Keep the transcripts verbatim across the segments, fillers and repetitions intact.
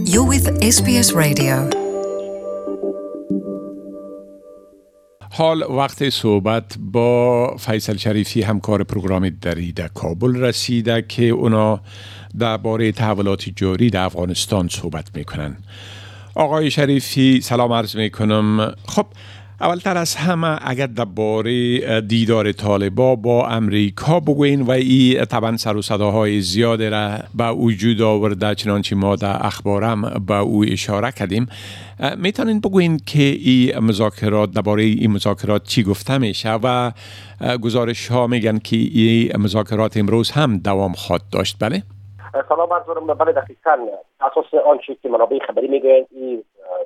You're with اس بی اس Radio. حال وقت صحبت با فیصل شریفی همکار پروگرام دری در کابل رسیده که اونا درباره تحولات جاری در افغانستان صحبت میکنن. آقای شریفی سلام عرض میکنم. خب اولتر از همه اگر درباره دیدار طالبا با امریکا بگوین و این طبعا سر و صداهای زیاده را به وجود آورده، چنانچه ما در اخبارم به او اشاره کردیم. میتونین بگوین که این مذاکرات درباره این مذاکرات چی گفته میشه و گزارش ها میگن که این مذاکرات امروز هم دوام خواهد داشت؟ بله؟ سلام عرض دارم. بله دقیقاً اساس آنچه که منابع خبری میگویند این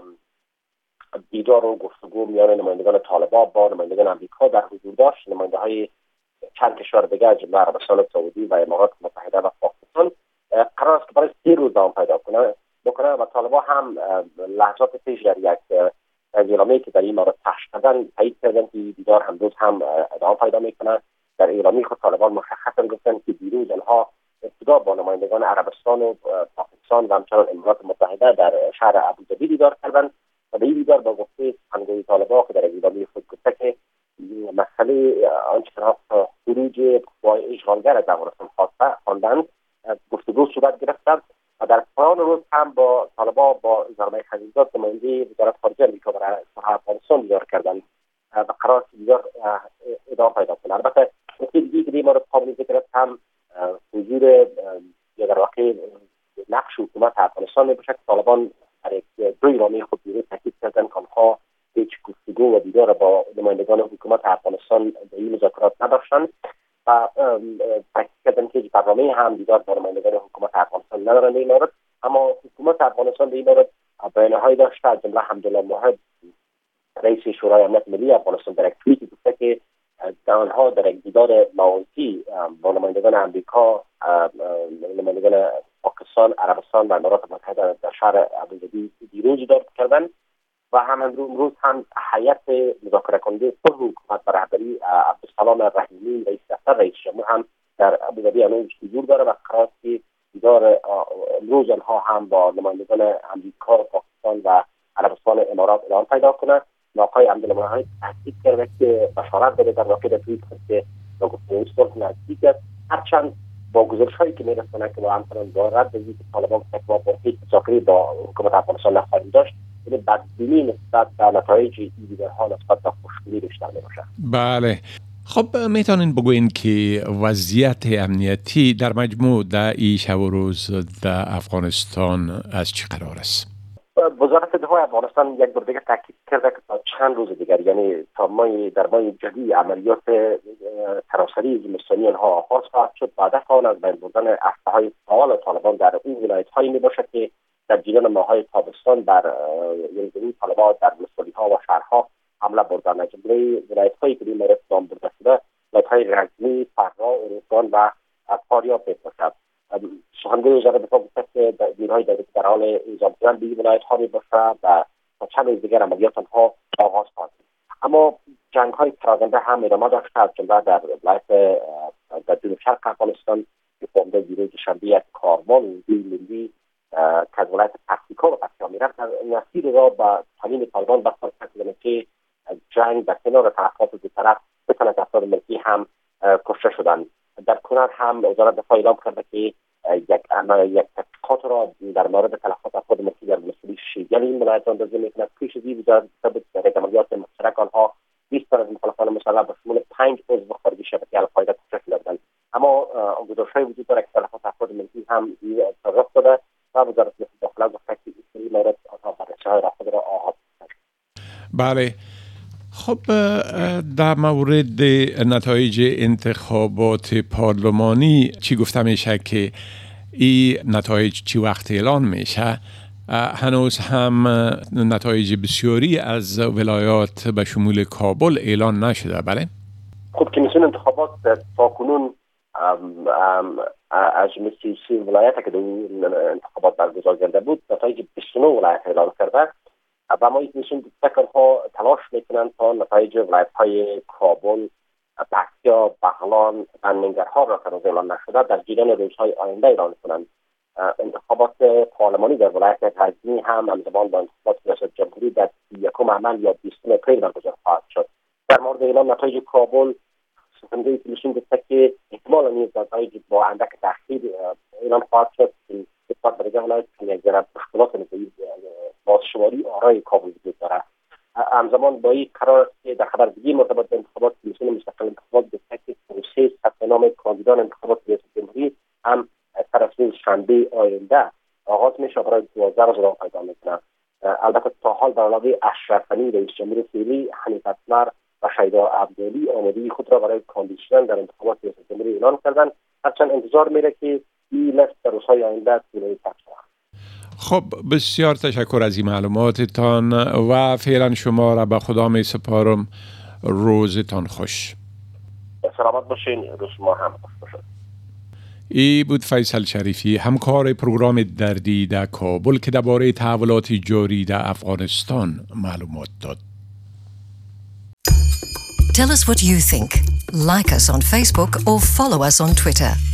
دیدار و گفتگو میان نمایندگان طالبان با نمایندگان امریکا در حضور داشت. نماینده های چند کشور دیگر جمله عربستان سعودی و امارات متحده و پاکستان قرار است که برای سی روز دوام پیدا کنه بکنه و طالبان هم لحظات پیش در یک اعلامیه که در این مورد پخش کردن تایید کردن که دیدار امروز هم ادامه پیدا میکنه. در اعلامیه خود طالبان مشخصا گفتن که دیروز آنها ابتدا با نمایندگان عربستان و پاکستان و همچنان امارات متحده در شهر ابوظبی دیدار کردند و به این دیدار با گفته سخنگوی طالبان که در اعلامیه خود گفته که مسئله آنچه که خروج قوای اشغالگر از افغانستان خواندند گفتگو صورت گرفتند و در پایان روز هم با طالبان با زلمه خلیلزاد نماینده وزارت خارجه آمریکا برای افغانستان دیدار کردند و قرار دیدار ادامه پیدا کنه. البته نکته دیگری که در این مورد قابل ذکر است هم حضور یا در واقع نقش حکومت افغانستان میباشد که طالبان در دو اعلامیه خود دیروز تاکید کردند که آنها هیچ گفتگو و دیدار با نمایندگان حکومت افغانستان در این مذاکرات نداشتند و تاکید کردند که هیچ برنامه هم دیدار با نمایندگان حکومت افغانستان ندارند. این مورد اما حکومت افغانستان در این مورد بیانیه‌هایی داشته، از جمله حمدالله موحد رئیس شورای امنیت ملی افغانستان در یک توییتی گفته که آنها در یک دیدار موضوعی با نمایندگان امریکا، نمایندگان پاکستان، عربستان و امارات متحده در شهر ابوظبی دیروز دیدار کردند و هم امروز هم هیئت مذاکره کننده صلح حکومت به رهبری عبدالسلام رحیمی رئیس دفتر رئیس جمهور هم در ابوظبی امروز حضور داره و قرار است که دیدار امروز آنها هم با نمایندگان امریکا، پاکستان و عربستان امارات ادامه پیدا کنه. آقای عبدالله موحد تاکید کرده که بشارت داده در واقع در توییت که با گفتگوی صلح نزدیک است، هرچند با گزارش‌هایی که می‌رسونه که با همچنان دارد به اینکه طالبان با هیچ مذاکره با حکومت افغانستان نخواهیم داشت، یعنی بدبینی نسبت به نتایج این دیدارها نسبت به خوشبینی بیشتر می‌باشد. بله. خب میتونین بگوین که وضعیت امنیتی در مجموع در این شب و روز در افغانستان از چه قرار است؟ وزارت دفاع افغانستان یک بار دیگه تاکید کرده که تا چند روز دیگر، یعنی تا ماه در ماه جدی عملیات سراسری زمستانی آنها آغاز خواهد شد. بعد آن از بین بردن اسلحه‌های فعال طالبان در اون ولایت‌هایی میباشد که در جریان ماه‌های تابستان بر یعنی طالبان در ولسوالی‌ها و شهرها حمله بردند. از جمله ولایت‌هایی که در این مورد نام برده شده ولایت‌های غزنی، فرا، اروزگان و فاریاب میباشد. سخنگوی وزارت دفاع گفته که نیروهای دولتی در حال اعزام کردن به این ولایت‌ها میباشد و تا چند روز دیگر عملیات آنها آغاز خواهد شد. اما جنگ‌های پراکنده هم ادامه داشته، از جمله در ولایت در جنوب شرق افغانستان که فهمده دیروز شنبه یک کاروان ملی که از ولایت پکتیکا و پکتیا میرفت در مسیر را به تامین طالبان بستر کردند که جنگ در کنار طرفات دو طرف بتواند افراد ملکی هم کشته شدند. در کنار هم وزارت دفاع اعلام کرده که یک یک تحقیقات را در مورد تلفات افراد ملکی در ولسوالی شیگل این ولایت اندازه میکند. پیش از این وزارت دفاع در یک عملیات مشترک آنها بیست تن از مخالفان مسلح به شمول پنج عضو خارجی شبکه القاعده کشته شدند. اما گزارش‌های وجود دارد که تلفات افراد ملکی هم اتفاق افتاده و وزارت داخله گفته که این مورد آنها بررسی‌های را خود را آغاز کرده. بله. خب در مورد نتایج انتخابات پارلمانی چی گفته میشه که این نتایج چی وقت اعلان میشه؟ هنوز هم نتایج بسیاری از ولایات به شمول کابل اعلان نشده. بله؟ خب کمیسیون انتخابات تا کنون از سی و سه ولایت که در انتخابات برگزار کرده بود نتایج بیست و نه ولایت اعلان کرده و ما این کمیسیون ها تلاش میکنند تا نتایج ولایت‌های کابل، پکتیا، بغلان و ننگرهار را که اعلان نشده در جریان روزهای آینده اعلان کنند. انتخابات پارلمانی در ولایت غزنی هم همزمان با انتخابات ریاست جمهوری در یکم عمل یا بیستم اپریل برگزار خواهد شد. در مورد اعلام نتایج کابل سخنگوی کمیسیون گفته که احتمالا نیز نتایج با اندک تاخیر اعلام خواهد شد که اتفاق در ولایت یک ذره اختلاف نسبی بازشماری آرای کابل وجود دارد. همزمان با این قرار است که در خبر دیگه مرتبط به انتخابات کمیسیون مستقل انتخابات گفته که پروسه ثبت نام کاندیدان انتخابات ریاست جمهوری هم طرف شنبه آینده آغاز میشه برای دوازده روز ادامه پیدا میکنه. البته تا حال به علاوه اشرف غنی رئیس جمهور فعلی، حنیف اتمر و شیدا عبدعلی آمادگی خود را برای کاندید شدن در انتخابات ریاست جمهوری اعلان کردند. هرچند انتظار میره که این لیست در روزهای آینده طولانی تر شود. خب بسیار تشکر از این معلوماتتان و فعلا شما را به خدا می سپارم. روزتان خوش. سلامت باشین. روز ما هم خوش باشد. ای بود فیصل شریفی، همکار پروگرام دردی در کابل که درباره تحولات جاری در افغانستان معلومات داد. Tell us what you think. Like us on Facebook or follow us on Twitter.